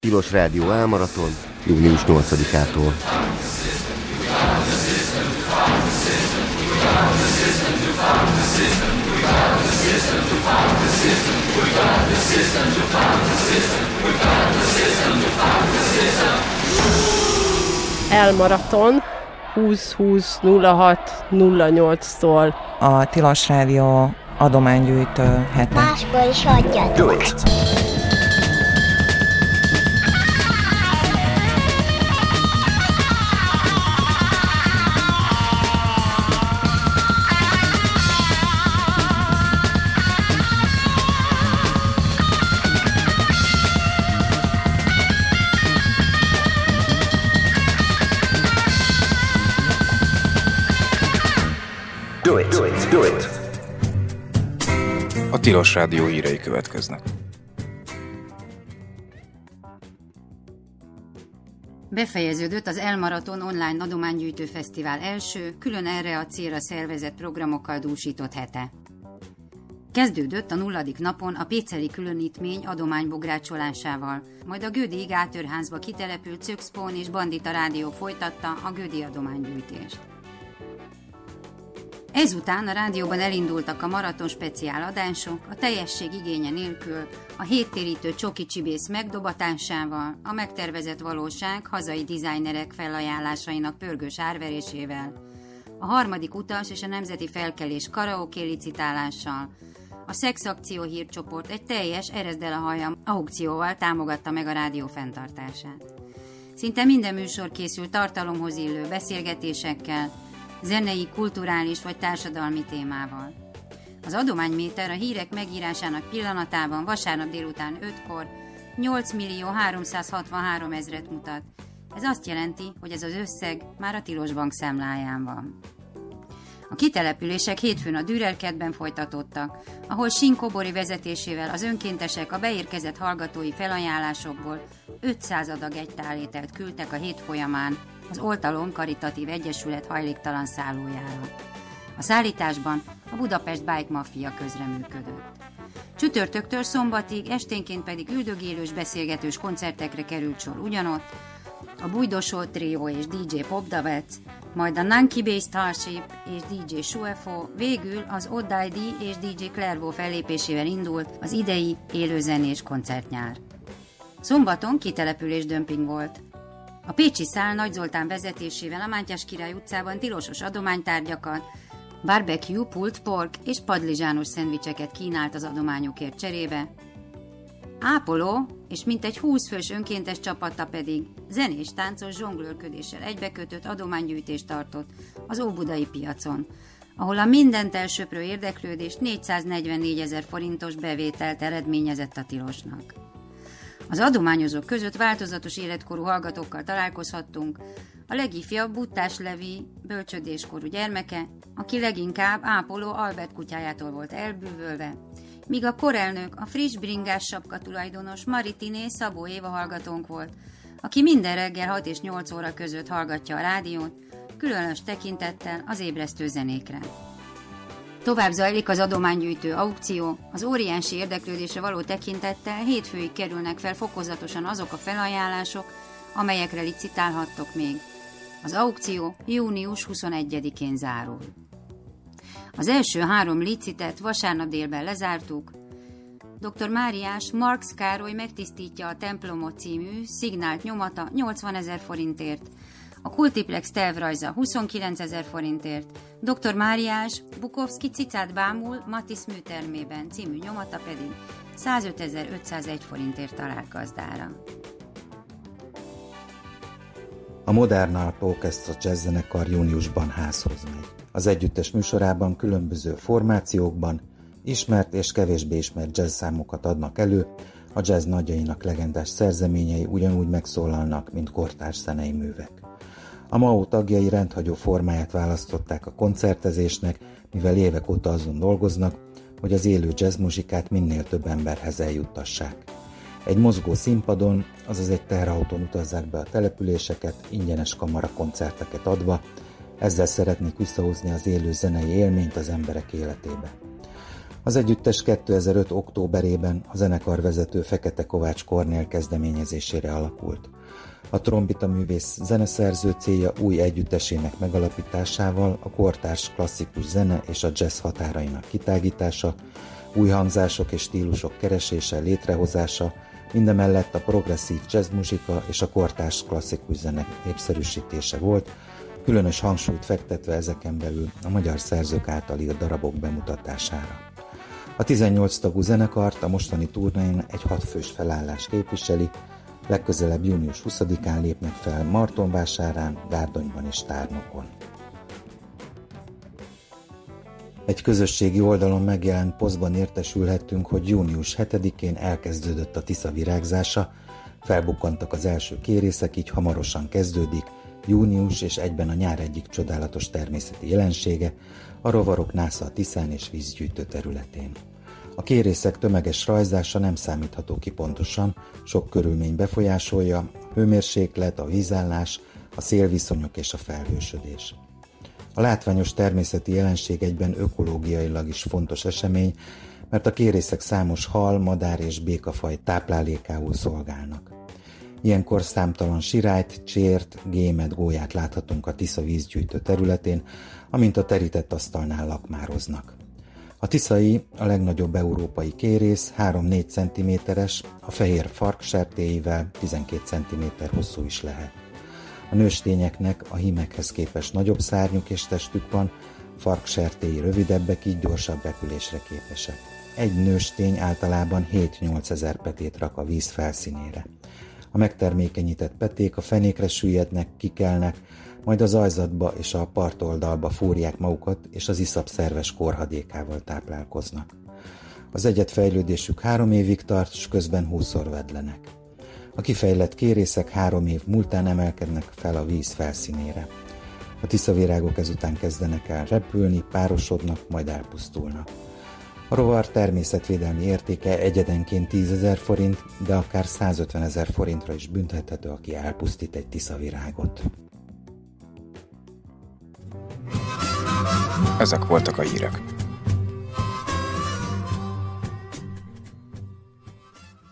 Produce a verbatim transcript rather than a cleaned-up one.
Tilos Rádió Elmaraton, június nyolcadikától. Elmaraton húsz húsz nulla hat nulla nyolctól. A Tilos Rádió adománygyűjtő hete. Máskor is adjatok. Do it, do it, do it. A Tilos Rádió hírei következnek. Befejeződött az Elmaraton online adománygyűjtő fesztivál első, külön erre a célra szervezett programokkal dúsított hete. Kezdődött a nulladik napon a péceli különítmény adománybográcsolásával, majd a Gödi Gátörházba kitelepült Czökszpón és Bandita Rádió folytatta a Gödi adománygyűjtést. Ezután a rádióban elindultak a maraton speciál adások, a teljesség igénye nélkül, a héttérítő csoki csibész megdobatásával, a megtervezett valóság hazai dizájnerek felajánlásainak pörgős árverésével, a harmadik utas és a nemzeti felkelés karaoké licitálással, a szexakció hírcsoport egy teljes ereszd el a hajam aukcióval támogatta meg a rádió fenntartását. Szinte minden műsor készült tartalomhoz illő beszélgetésekkel, zenei, kulturális vagy társadalmi témával. Az adományméter a hírek megírásának pillanatában vasárnap délután ötkor nyolc millió háromszázhatvanhárom ezret mutat. Ez azt jelenti, hogy ez az összeg már a Tilos Bank számláján van. A kitelepülések hétfőn a Dürerkertben folytatódtak, ahol Sinkobori vezetésével az önkéntesek a beérkezett hallgatói felajánlásokból ötszáz adag egytálételt küldtek a hét folyamán az Oltalom Karitatív Egyesület hajléktalan szállójára. A szállításban a Budapest Bike Mafia közreműködött. Csütörtöktől szombatig, esténként pedig üldögélős beszélgetős koncertekre került sor ugyanott, a Bújdosó Trio és dé dzsé Popdavec, majd a Nanki Bay Starship és dé dzsé Shuefo, végül az Oddai és dé dzsé Clairvaux fellépésével indult az idei élőzenés koncertnyár. Szombaton kitelepülés dömping volt. A pécsi szál Nagy Zoltán vezetésével a Mátyás Király utcában tilosos adománytárgyakat, barbecue, pulled pork és padlizsános szendvicseket kínált az adományokért cserébe. Ápoló és mintegy húsz fős önkéntes csapata pedig zenés, táncos, zsonglőrködéssel egybekötött adománygyűjtést tartott az óbudai piacon, ahol a mindent elsöprő érdeklődés négyszáznegyvennégy ezer forintos bevételt eredményezett a Tilosnak. Az adományozók között változatos életkorú hallgatókkal találkozhattunk, a legifjabb Buttás Levi bölcsödéskorú gyermeke, aki leginkább Ápoló Albert kutyájától volt elbűvölve, míg a korelnök a friss bringás sapka tulajdonos Maritiné Szabó Éva hallgatónk volt, aki minden reggel hat és nyolc óra között hallgatja a rádiót, különös tekintettel az ébresztő zenékre. Tovább zajlik az adománygyűjtő aukció, az óriási érdeklődésre való tekintettel hétfőig kerülnek fel fokozatosan azok a felajánlások, amelyekre licitálhattok még. Az aukció június huszonegyedikén zárul. Az első három licitet vasárnap délben lezártuk. doktor Máriás Marx Károly megtisztítja a templomot című szignált nyomata nyolcvanezer forintért, a Kultiplex tervrajza huszonkilencezer forintért, doktor Máriás Bukowski Cicát bámul Matisz műtermében című nyomata pedig százötezer-ötszázegy forintért talált gazdára. A Modern Art Orchestra jazzzenekar júniusban házhoz megy. Az együttes műsorában különböző formációkban ismert és kevésbé ismert jazz számokat adnak elő, a jazz nagyjainak legendás szerzeményei ugyanúgy megszólalnak, mint kortárs zenei művek. A em á o tagjai rendhagyó formáját választották a koncertezésnek, mivel évek óta azon dolgoznak, hogy az élő jazzmuzsikát minél több emberhez eljuttassák. Egy mozgó színpadon, azaz egy teherautón utazzák be a településeket, ingyenes kamarakoncerteket adva, ezzel szeretnék visszahozni az élő zenei élményt az emberek életébe. Az együttes kétezer-öt. októberében a zenekarvezető Fekete Kovács Kornél kezdeményezésére alakult. A trombita művész zeneszerző célja új együttesének megalapításával a kortárs klasszikus zene és a jazz határainak kitágítása, új hangzások és stílusok keresése, létrehozása, mindemellett a progresszív jazzmuzsika és a kortárs klasszikus zene népszerűsítése volt, különös hangsúlyt fektetve ezeken belül a magyar szerzők által írt darabok bemutatására. A tizennyolc tagú zenekart a mostani turnéján egy hatfős felállás képviseli, legközelebb június huszadikán lépnek fel Martonvásárán, Gárdonyban és Tárnokon. Egy közösségi oldalon megjelent posztban értesülhettünk, hogy június hetedikén elkezdődött a Tisza virágzása, felbukkantak az első kérészek, így hamarosan kezdődik június és egyben a nyár egyik csodálatos természeti jelensége, a rovarok násza a Tiszán és vízgyűjtő területén. A kérészek tömeges rajzása nem számítható ki pontosan, sok körülmény befolyásolja, a hőmérséklet, a vízállás, a szélviszonyok és a felhősödés. A látványos természeti jelenség egyben ökológiailag is fontos esemény, mert a kérészek számos hal, madár és békafaj táplálékául szolgálnak. Ilyenkor számtalan sirályt, csért, gémet, gólyát láthatunk a Tisza vízgyűjtő területén, amint a terített asztalnál lakmároznak. A tiszai, a legnagyobb európai kérész három-négy centiméteres, a fehér farksertéivel tizenkét centiméter hosszú is lehet. A nőstényeknek a hímekhez képest nagyobb szárnyuk és testük van, farksertéi rövidebbek, így gyorsabb repülésre képesek. Egy nőstény általában hét-nyolc ezer petét rak a víz felszínére. A megtermékenyített peték a fenékre süllyednek, kikelnek, majd az ajzatba és a partoldalba fúrják magukat, és az iszap szerves korhadékával táplálkoznak. Az egyedfejlődésük három évig tart, s közben húszszor vedlenek. A kifejlett kérészek három év múltán emelkednek fel a víz felszínére. A tiszavirágok ezután kezdenek el repülni, párosodnak, majd elpusztulnak. A rovar természetvédelmi értéke egyedenként tízezer forint, de akár százötvenezer forintra is büntethető, aki elpusztít egy tiszavirágot. Ezek voltak a hírek.